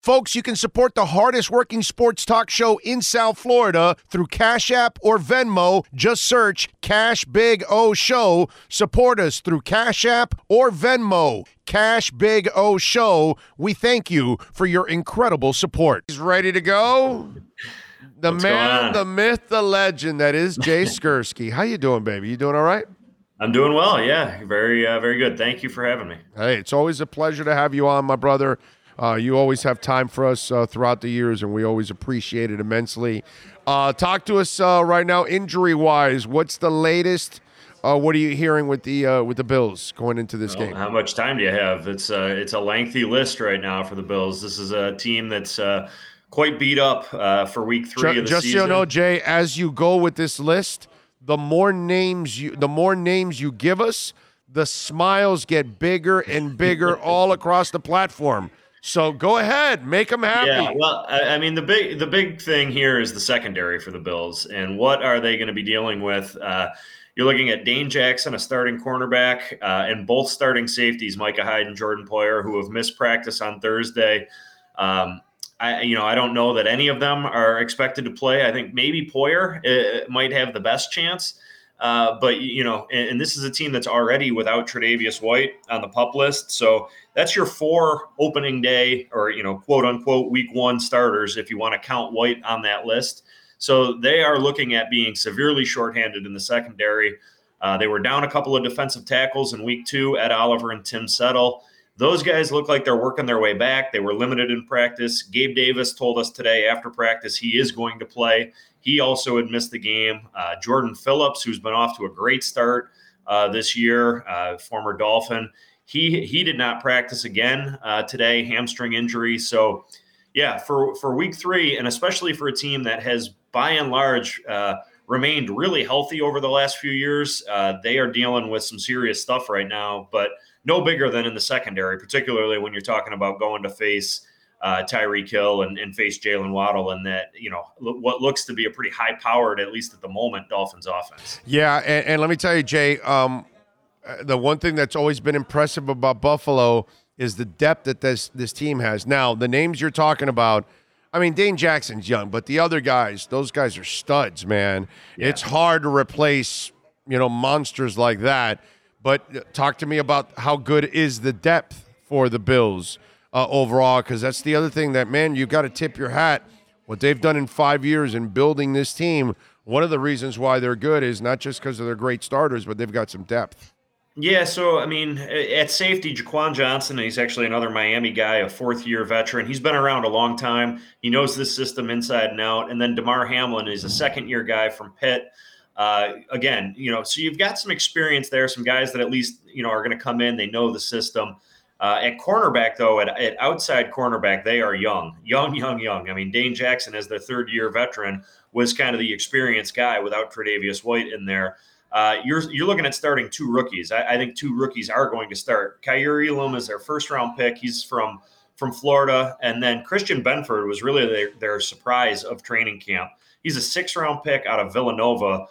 Folks, you can support the hardest working sports talk show in South Florida through Cash App or Venmo. Just search Cash Big O Show. Support us through Cash App or Venmo. Cash Big O Show. We thank you for your incredible support. He's ready to go. The What's man, the myth, the legend that is Jay Skursky. How you doing, baby? You doing all right? I'm doing well. Yeah, very good. Thank you for having me. Hey, it's always a pleasure to have you on, my brother. You always have time for us throughout the years, and we always appreciate it immensely. Talk to us right now, injury-wise. What's the latest? What are you hearing with the Bills going into this game? How much time do you have? It's a lengthy list right now for the Bills. This is a team that's quite beat up for week 3 of the just season. Just so you know, Jay, as you go with this list, the more names you give us, the smiles get bigger and bigger all across the platform. So go ahead, make them happy. Yeah, well, I mean, the big thing here is the secondary for the Bills, and what are they going to be dealing with? You're looking at Dane Jackson, a starting cornerback, and both starting safeties, Micah Hyde and Jordan Poyer, who have missed practice on Thursday. I don't know that any of them are expected to play. I think maybe Poyer might have the best chance. But this is a team that's already without Tre'Davious White on the PUP list. So that's your 4 opening day or, quote unquote, week 1 starters, if you want to count White on that list. So they are looking at being severely shorthanded in the secondary. They were down a couple of defensive tackles in week 2, Ed Oliver and Tim Settle. Those guys look like they're working their way back. They were limited in practice. Gabe Davis told us today after practice he is going to play. He also had missed the game. Jordan Phillips, who's been off to a great start this year, former Dolphin, he did not practice again today, hamstring injury. So, yeah, for week 3, and especially for a team that has, by and large, remained really healthy over the last few years, they are dealing with some serious stuff right now, but no bigger than in the secondary, particularly when you're talking about going to face Tyreek Hill and face Jalen Waddle, and that, what looks to be a pretty high-powered, at least at the moment, Dolphins offense. Yeah, and let me tell you, Jay, the one thing that's always been impressive about Buffalo is the depth that this team has. Now, the names you're talking about, I mean, Dane Jackson's young, but the other guys, those guys are studs, man. Yeah. It's hard to replace, monsters like that. But talk to me about how good is the depth for the Bills overall, because that's the other thing that, man, you got to tip your hat. What they've done in 5 years in building this team, one of the reasons why they're good is not just because of their great starters, but they've got some depth. Yeah, so, I mean, at safety, Jaquan Johnson, he's actually another Miami guy, a 4th-year veteran. He's been around a long time. He knows this system inside and out. And then DeMar Hamlin is a 2nd-year guy from Pitt. Again, so you've got some experience there, some guys that at least, are going to come in. They know the system. At cornerback, though, at outside cornerback, they are young. I mean, Dane Jackson, as their 3rd-year veteran, was kind of the experienced guy without Tre'Davious White in there. You're looking at starting 2 rookies. I think 2 rookies are going to start. Kaiir Elam is their first-round pick. He's from Florida. And then Christian Benford was really their surprise of training camp. He's a 6th-round pick out of Villanova.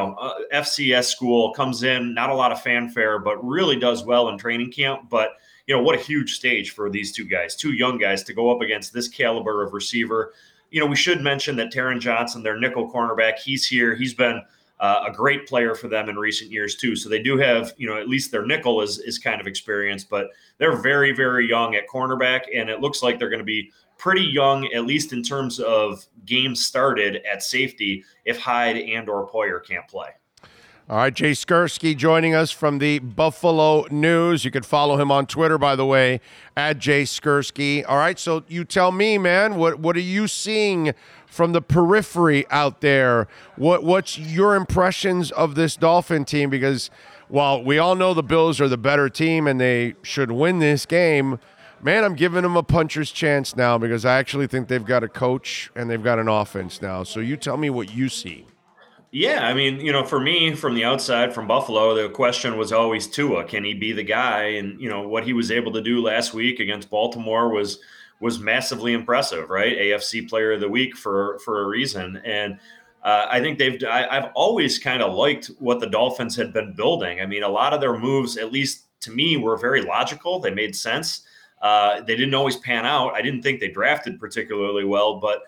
FCS school, comes in, not a lot of fanfare, but really does well in training camp. But, what a huge stage for these 2 guys, 2 young guys, to go up against this caliber of receiver. We should mention that Taron Johnson, their nickel cornerback, he's here. He's been a great player for them in recent years too. So they do have, at least their nickel is kind of experienced, but they're very, very young at cornerback. And it looks like they're going to be pretty young, at least in terms of games started at safety, if Hyde and or Poyer can't play. All right, Jay Skursky joining us from the Buffalo News. You can follow him on Twitter, by the way, at Jay Skursky. All right, so you tell me, man, what are you seeing from the periphery out there? What's your impressions of this Dolphin team? Because while we all know the Bills are the better team and they should win this game, man, I'm giving them a puncher's chance now because I actually think they've got a coach and they've got an offense now. So you tell me what you see. Yeah, I mean, for me, from the outside, from Buffalo, the question was always Tua. Can he be the guy? And, what he was able to do last week against Baltimore was massively impressive, right? AFC Player of the Week for a reason. And I think I've always kind of liked what the Dolphins had been building. I mean, a lot of their moves, at least to me, were very logical. They made sense. They didn't always pan out. I didn't think they drafted particularly well, but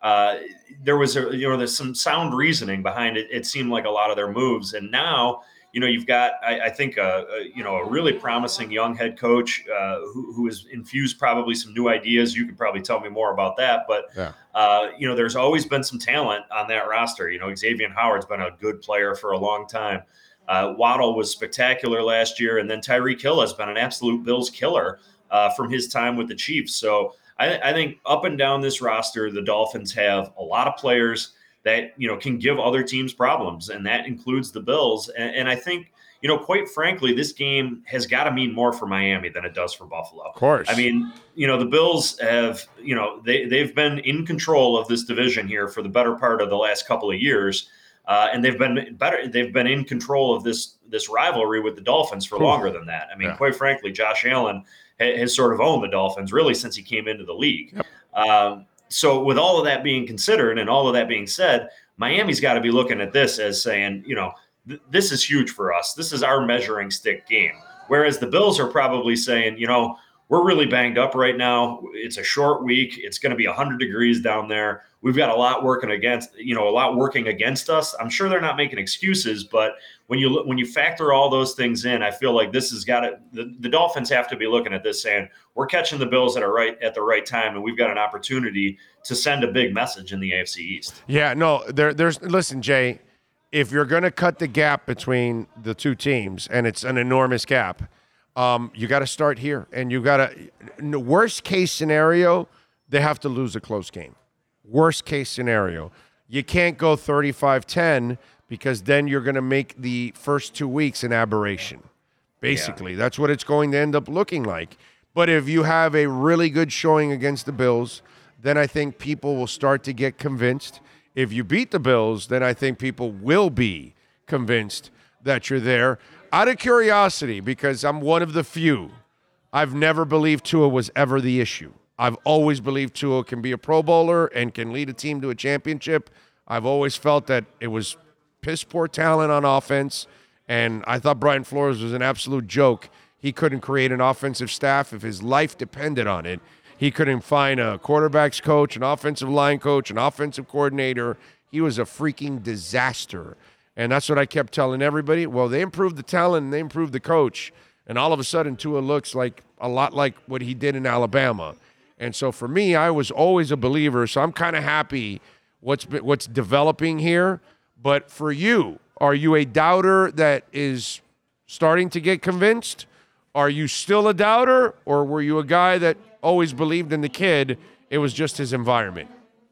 there's some sound reasoning behind it. It seemed like a lot of their moves, and now you've got I think a really promising young head coach who has infused probably some new ideas. You could probably tell me more about that, but there's always been some talent on that roster. Xavier Howard's been a good player for a long time. Waddle was spectacular last year, and then Tyreek Hill has been an absolute Bills killer from his time with the Chiefs. So I think up and down this roster, the Dolphins have a lot of players that can give other teams problems, and that includes the Bills. And I think quite frankly, this game has got to mean more for Miami than it does for Buffalo. Of course. I mean, the Bills have they've been in control of this division here for the better part of the last couple of years. And they've been in control of this rivalry with the Dolphins for longer than that. I mean, quite frankly, Josh Allen has sort of owned the Dolphins really since he came into the league. Yep. So with all of that being considered and all of that being said, Miami's got to be looking at this as saying, this is huge for us. This is our measuring stick game. Whereas the Bills are probably saying, we're really banged up right now. It's a short week. It's going to be 100 degrees down there. We've got a lot working against us. I'm sure they're not making excuses, but when you factor all those things in, I feel like this has got to. The Dolphins have to be looking at this saying, we're catching the Bills at the right time, and we've got an opportunity to send a big message in the AFC East. Yeah, no, listen, Jay, if you're going to cut the gap between the two teams, and it's an enormous gap, you got to start here, and you got to. Worst case scenario, they have to lose a close game. Worst case scenario, you can't go 35-10 because then you're going to make the first 2 weeks an aberration. Basically, that's what it's going to end up looking like. But if you have a really good showing against the Bills, then I think people will start to get convinced. If you beat the Bills, then I think people will be convinced that you're there. Out of curiosity, because I'm one of the few, I've never believed Tua was ever the issue. I've always believed Tua can be a Pro Bowler and can lead a team to a championship. I've always felt that it was piss poor talent on offense, and I thought Brian Flores was an absolute joke. He couldn't create an offensive staff if his life depended on it. He couldn't find a quarterback's coach, an offensive line coach, an offensive coordinator. He was a freaking disaster. And that's what I kept telling everybody. Well, they improved the talent and they improved the coach. And all of a sudden, Tua looks like a lot like what he did in Alabama. And so for me, I was always a believer. So I'm kind of happy what's developing here. But for you, are you a doubter that is starting to get convinced? Are you still a doubter? Or were you a guy that always believed in the kid? It was just his environment.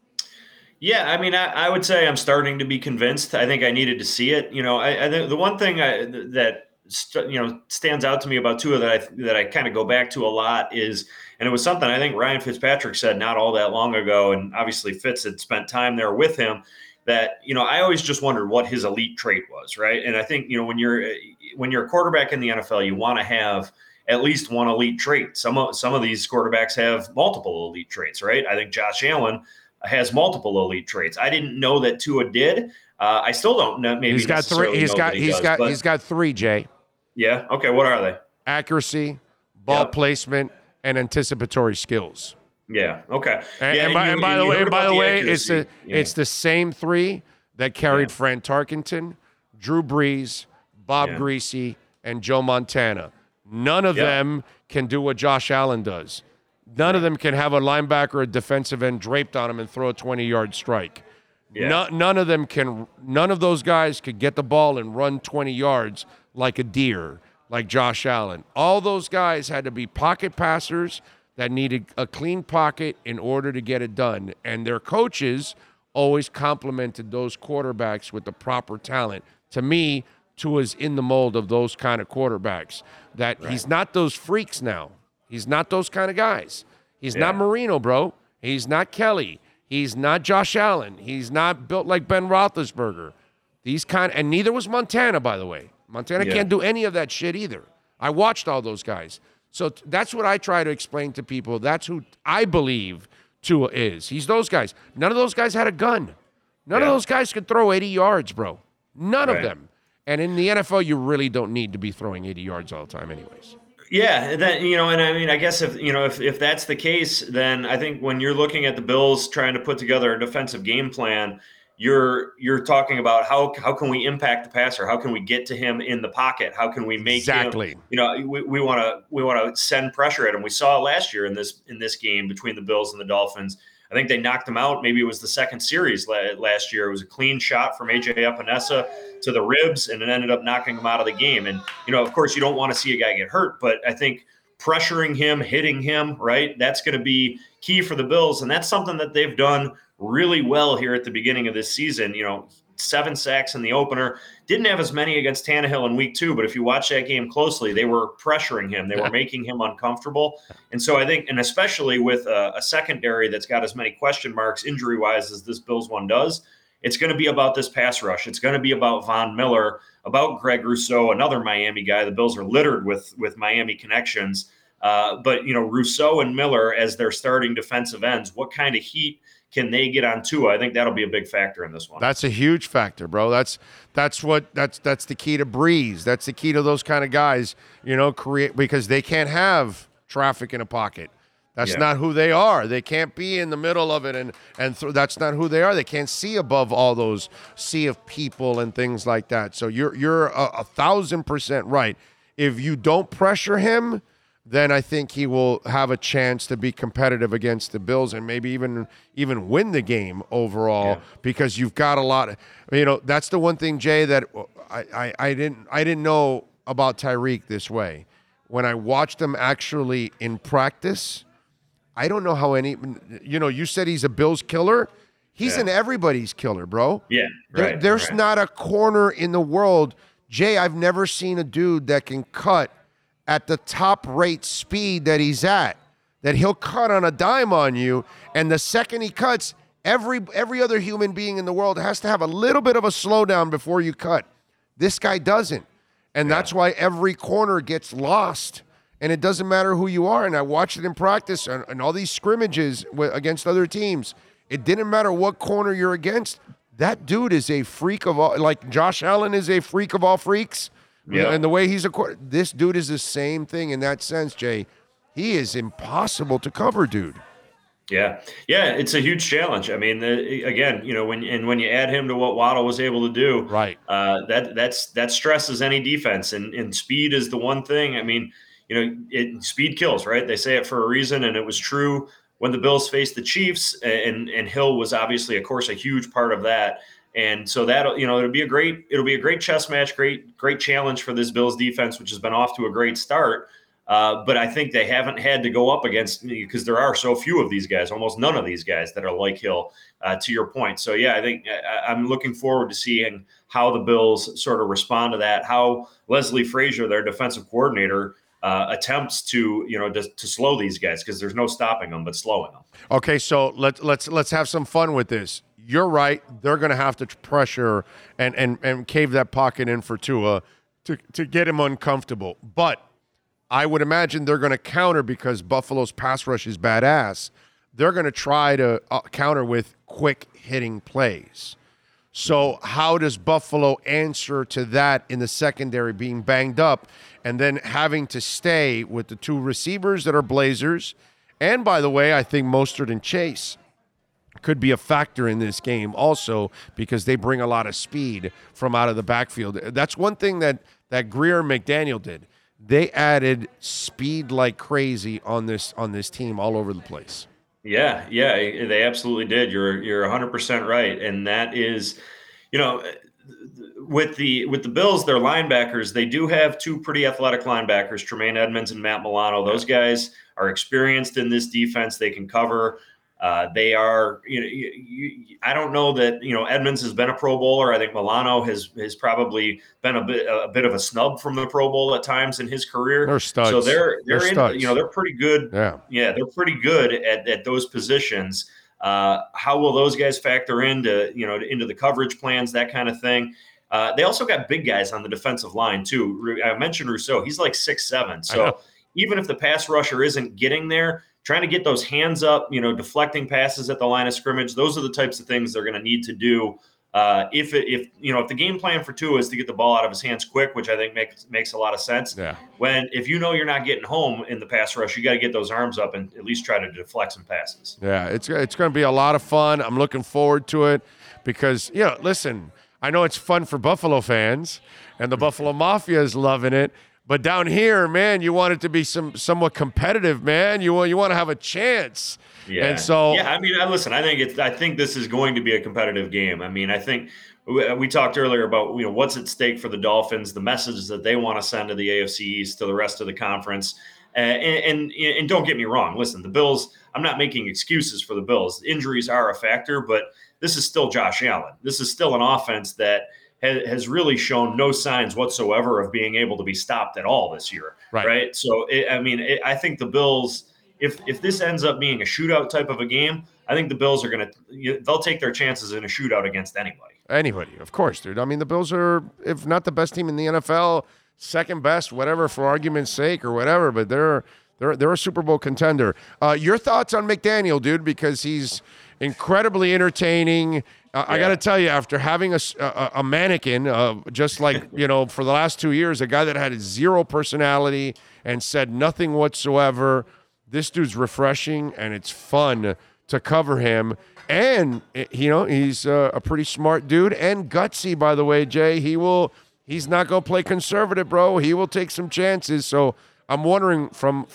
Yeah, I mean, I would say I'm starting to be convinced. I think I needed to see it. I think the one thing that stands out to me about Tua that I kind of go back to a lot is, and it was something I think Ryan Fitzpatrick said not all that long ago, and obviously Fitz had spent time there with him, that I always just wondered what his elite trait was, right? And I think when you're a quarterback in the NFL, you want to have at least one elite trait. Some of these quarterbacks have multiple elite traits, right? I think Josh Allen has multiple elite traits. I didn't know that Tua did. I still don't know. Maybe he's got three. He's got three. Jay. Yeah. Okay. What are they? Accuracy, ball placement, and anticipatory skills. Yeah. Okay. And by the way, it's the same three that carried Fran Tarkenton, Drew Brees, Bob Greasy, and Joe Montana. None of them can do what Josh Allen does. None of them can have a linebacker or a defensive end draped on him and throw a 20-yard strike. Yeah. None of those guys could get the ball and run 20 yards like a deer, like Josh Allen. All those guys had to be pocket passers that needed a clean pocket in order to get it done. And their coaches always complimented those quarterbacks with the proper talent. To me, Tua's in the mold of those kind of quarterbacks. He's not those freaks now. He's not those kind of guys. He's not Marino, bro. He's not Kelly. He's not Josh Allen. He's not built like Ben Roethlisberger. And neither was Montana, by the way. Montana can't do any of that shit either. I watched all those guys. So that's what I try to explain to people. That's who I believe Tua is. He's those guys. None of those guys had a gun. None of those guys could throw 80 yards, bro. None of them. And in the NFL, you really don't need to be throwing 80 yards all the time anyways. Yeah, that and I mean, I guess if that's the case, then I think when you're looking at the Bills trying to put together a defensive game plan, you're talking about how can we impact the passer? How can we get to him in the pocket? How can we make him? Exactly. We want to send pressure at him. We saw it last year in this game between the Bills and the Dolphins. I think they knocked him out. Maybe it was the second series last year. It was a clean shot from AJ Epinesa to the ribs, and it ended up knocking him out of the game. And, of course, you don't want to see a guy get hurt, but I think pressuring him, hitting him, right, that's going to be key for the Bills. And that's something that they've done really well here at the beginning of this season. 7 sacks in the opener. Didn't have as many against Tannehill in week 2, but if you watch that game closely, they were pressuring him. They were making him uncomfortable. And so I think, and especially with a secondary that's got as many question marks injury-wise as this Bills one does, it's going to be about this pass rush. It's going to be about Von Miller, about Greg Rousseau, another Miami guy. The Bills are littered with Miami connections. But Rousseau and Miller as their starting defensive ends, what kind of heat can they get on Tua? I think that'll be a big factor in this one. That's a huge factor, bro. That's the key to Breeze. That's the key to those kind of guys, create, because they can't have traffic in a pocket. That's not who they are. They can't be in the middle of it, and that's not who they are. They can't see above all those sea of people and things like that. So you're 1,000% right. If you don't pressure him, then I think he will have a chance to be competitive against the Bills and maybe even win the game overall, because you've got a lot of, that's the one thing, Jay, that I didn't know about Tyreek this way. When I watched him actually in practice, I don't know how you said he's a Bills killer. He's an everybody's killer, bro. Yeah, right. There's not a corner in the world. Jay, I've never seen a dude that can cut at the top rate speed that he's at, that he'll cut on a dime on you. And the second he cuts, every other human being in the world has to have a little bit of a slowdown before you cut. This guy doesn't. And that's why every corner gets lost. And it doesn't matter who you are. And I watched it in practice and all these scrimmages against other teams. It didn't matter what corner you're against. That dude is a freak of all, like Josh Allen is a freak of all freaks. Yeah. And the way this dude is the same thing in that sense, Jay. He is impossible to cover, dude. Yeah, it's a huge challenge. I mean, again, when you add him to what Waddle was able to do, right? That stresses any defense, and speed is the one thing. I mean, speed kills, right? They say it for a reason, and it was true when the Bills faced the Chiefs, and Hill was obviously, of course, a huge part of that. And so that it'll be a great chess match, great challenge for this Bills defense, which has been off to a great start. But I think they haven't had to go up against, because there are so few of these guys, almost none of these guys that are like Hill, to your point. So yeah, I think I'm looking forward to seeing how the Bills sort of respond to that, how Leslie Frazier, their defensive coordinator, attempts to to slow these guys, because there's no stopping them but slowing them. Okay, so let's have some fun with this. You're right. They're going to have to pressure and cave that pocket in for Tua to get him uncomfortable. But I would imagine they're going to counter, because Buffalo's pass rush is badass. They're going to try to counter with quick hitting plays. So how does Buffalo answer to that in the secondary being banged up and then having to stay with the two receivers that are Blazers? And by the way, I think Mostert and Chase could be a factor in this game also, because they bring a lot of speed from out of the backfield. That's one thing that Greer and McDaniel did. They added speed like crazy on this team all over the place. Yeah, they absolutely did. You're 100% right, and that is, with the Bills, their linebackers, they do have two pretty athletic linebackers, Tremaine Edmonds and Matt Milano. Those guys are experienced in this defense. They can cover. They are, I don't know that, Edmonds has been a Pro Bowler. I think Milano has probably been a bit of a snub from the Pro Bowl at times in his career. They're studs. So they're pretty good. Yeah, they're pretty good at those positions. How will those guys factor into the coverage plans, that kind of thing? They also got big guys on the defensive line too. I mentioned Rousseau. He's like 6'7". So even if the pass rusher isn't getting there, trying to get those hands up, deflecting passes at the line of scrimmage, those are the types of things they're going to need to do If the game plan for Tua is to get the ball out of his hands quick, which I think makes a lot of sense. Yeah. If you know you're not getting home in the pass rush, you got to get those arms up and at least try to deflect some passes. Yeah, it's going to be a lot of fun. I'm looking forward to it because, listen, I know it's fun for Buffalo fans, and the Buffalo Mafia is loving it. But down here, man, you want it to be somewhat competitive, man. You want to have a chance. Yeah. And so, I mean, listen, I think this is going to be a competitive game. I mean, I think we talked earlier about, what's at stake for the Dolphins, the messages that they want to send to the AFC East, to the rest of the conference. And don't get me wrong. Listen, the Bills, I'm not making excuses for the Bills. Injuries are a factor, but this is still Josh Allen. This is still an offense that has really shown no signs whatsoever of being able to be stopped at all this year. Right? So, I think the Bills, if this ends up being a shootout type of a game, I think the Bills are they'll take their chances in a shootout against anybody. Anybody, of course, dude. I mean, the Bills are, if not the best team in the NFL, second best, whatever, for argument's sake or whatever, but they're a Super Bowl contender. Your thoughts on McDaniel, dude, because he's incredibly entertaining. I got to tell you, after having a mannequin, just like, for the last 2 years, a guy that had zero personality and said nothing whatsoever, this dude's refreshing, and it's fun to cover him. And, he's a pretty smart dude and gutsy, by the way, Jay. He's not going to play conservative, bro. He will take some chances. So I'm wondering, from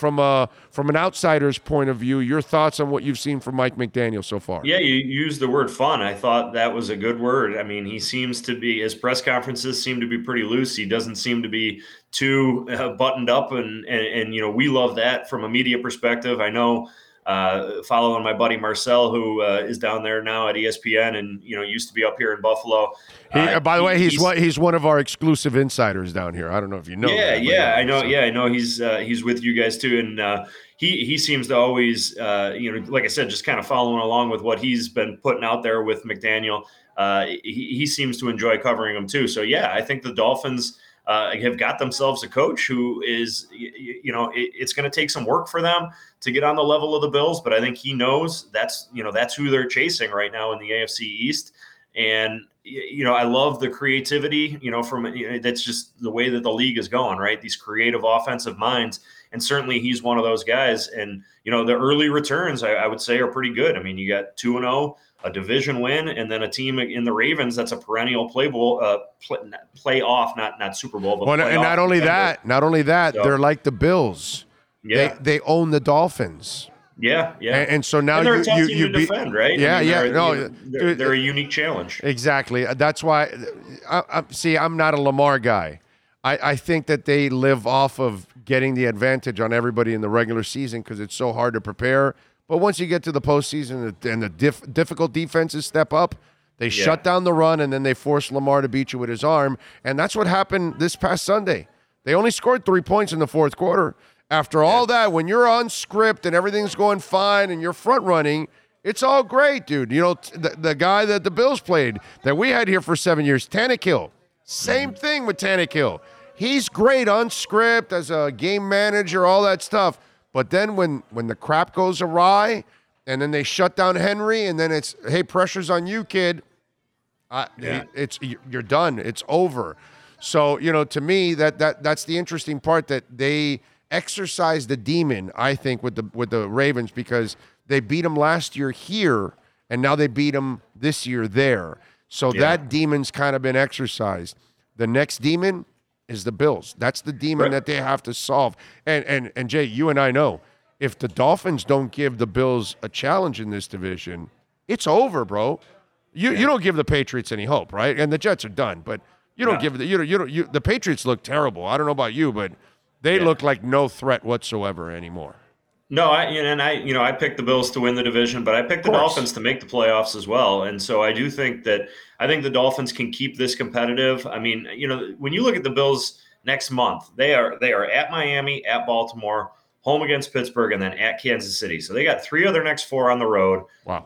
an outsider's point of view, your thoughts on what you've seen from Mike McDaniel so far. Yeah, you used the word fun. I thought that was a good word. I mean, he seems to be, his press conferences seem to be pretty loose. He doesn't seem to be too buttoned up, and we love that from a media perspective. I know, following my buddy Marcel, who is down there now at ESPN and used to be up here in Buffalo. By the way, he's one of our exclusive insiders down here. I don't know if you know. I know. Yeah, I know. He's with you guys too, and he seems to always, like I said, just kind of following along with what he's been putting out there with McDaniel. He seems to enjoy covering him too. So yeah, I think the Dolphins have got themselves a coach who is, it's going to take some work for them to get on the level of the Bills, but I think he knows that's who they're chasing right now in the AFC East. And, I love the creativity, that's just the way that the league is going, right? These creative offensive minds. And certainly he's one of those guys. And, the early returns, I would say, are pretty good. I mean, you got 2-0, a division win, and then a team in the Ravens that's a perennial playoff, not Super Bowl. But and not only that, so, they're like the Bills. Yeah, they own the Dolphins. Yeah. And so now they're a tough team to defend, right? Yeah, they're a unique challenge. Exactly. That's why. I'm not a Lamar guy. I think that they live off of getting the advantage on everybody in the regular season because it's so hard to prepare. But once you get to the postseason and the difficult defenses step up, they shut down the run, and then they force Lamar to beat you with his arm. And that's what happened this past Sunday. They only scored 3 points in the fourth quarter. After all that, when you're on script and everything's going fine and you're front running, it's all great, dude. The guy that the Bills played that we had here for 7 years, Tannehill. Same thing with Tannehill. He's great on script as a game manager, all that stuff. But then when the crap goes awry and then they shut down Henry and then it's, hey, pressure's on you, kid. You're done. It's over. So, to me, that's the interesting part, that they exercise the demon, I think, with the Ravens, because they beat them last year here and now they beat them this year there. So that demon's kind of been exercised. The next demon is the Bills. That's the demon that they have to solve. And Jay, you and I know, if the Dolphins don't give the Bills a challenge in this division, it's over, bro. You don't give the Patriots any hope, right? And the Jets are done, but you don't give the Patriots look terrible. I don't know about you, but they look like no threat whatsoever anymore. No, I picked the Bills to win the division, but I picked the Dolphins to make the playoffs as well. And so I do think the Dolphins can keep this competitive. I mean, when you look at the Bills next month, they are at Miami, at Baltimore, home against Pittsburgh, and then at Kansas City. So they got 3 of their next 4 on the road. Wow.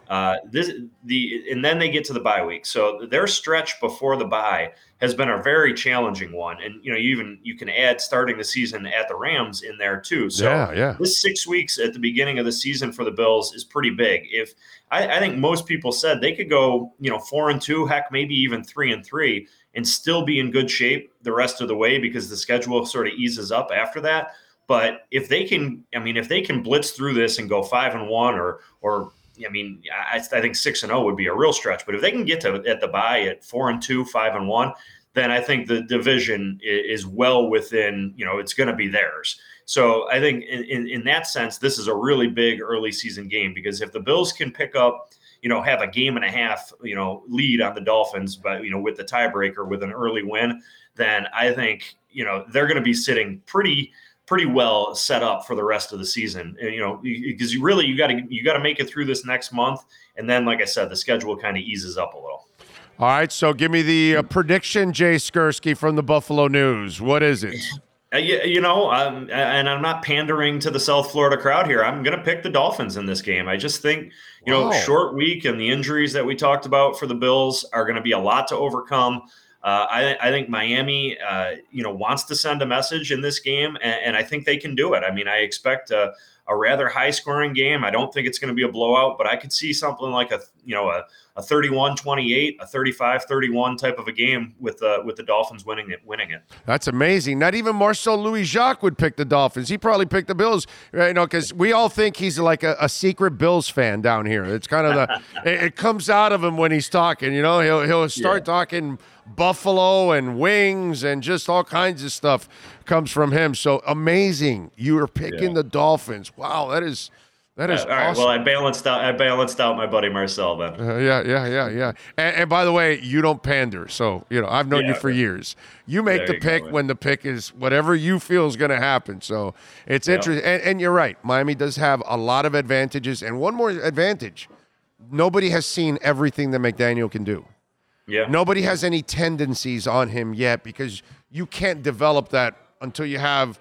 And then they get to the bye week. So their stretch before the bye has been a very challenging one. And you can add starting the season at the Rams in there too. So this 6 weeks at the beginning of the season for the Bills is pretty big. If I think most people said they could go 4-2, heck, maybe even 3-3, and still be in good shape the rest of the way because the schedule sort of eases up after that. But if they can blitz through this and go 5-1, I think 6-0 would be a real stretch. But if they can get at the bye at 4-2, 5-1, then I think the division is well within. It's going to be theirs. So I think in that sense, this is a really big early season game because if the Bills can pick up, have a game and a half, lead on the Dolphins, but with the tiebreaker with an early win, then I think they're going to be sitting pretty well set up for the rest of the season. Because you got to make it through this next month, and then, like I said, the schedule kind of eases up a little. All right, so give me the prediction, Jay Skursky from the Buffalo News. What is it? And I'm not pandering to the South Florida crowd here. I'm going to pick the Dolphins in this game. I just think, short week and the injuries that we talked about for the Bills are going to be a lot to overcome. I think Miami, wants to send a message in this game, and I think they can do it. I mean, I expect a rather high-scoring game. I don't think it's going to be a blowout, but I could see something like a 31-28, a 35-31 type of a game with the Dolphins winning it. That's amazing. Not even Marcel Louis-Jacques would pick the Dolphins. He probably picked the Bills, because we all think he's like a secret Bills fan down here. It's kind of it comes out of him when he's talking. He'll start talking Buffalo and wings and just all kinds of stuff comes from him. So amazing. You are picking the Dolphins. Wow, that is all awesome. Right, well, I balanced out my buddy Marcel then. Yeah. And by the way, you don't pander. So, I've known you for years. You make the pick when the pick is whatever you feel is going to happen. So it's interesting. And you're right. Miami does have a lot of advantages. And one more advantage. Nobody has seen everything that McDaniel can do. Yeah. Nobody has any tendencies on him yet because you can't develop that until you have,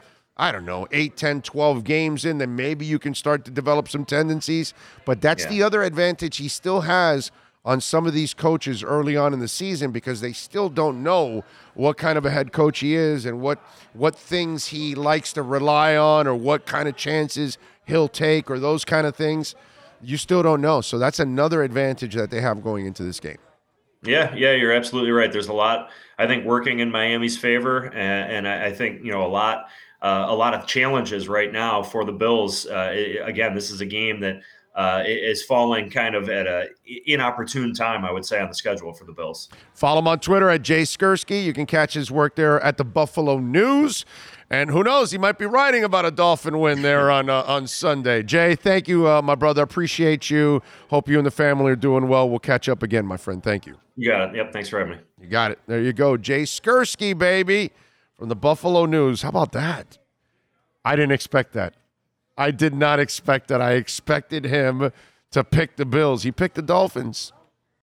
8, 10, 12 games in, then maybe you can start to develop some tendencies. But that's the other advantage he still has on some of these coaches early on in the season because they still don't know what kind of a head coach he is and what things he likes to rely on or what kind of chances he'll take or those kind of things. You still don't know. So that's another advantage that they have going into this game. Yeah, you're absolutely right. There's a lot, I think, working in Miami's favor, and I think a lot of challenges right now for the Bills. Again, this is a game that is falling kind of at a inopportune time, I would say, on the schedule for the Bills. Follow him on Twitter at Jay Skursky. You can catch his work there at the Buffalo News. And who knows, he might be writing about a Dolphin win there on Sunday. Jay, thank you, my brother. Appreciate you. Hope you and the family are doing well. We'll catch up again, my friend. Thank you. You got it. Yep, thanks for having me. You got it. There you go. Jay Skursky, baby, from the Buffalo News. How about that? I didn't expect that. I did not expect that. I expected him to pick the Bills. He picked the Dolphins.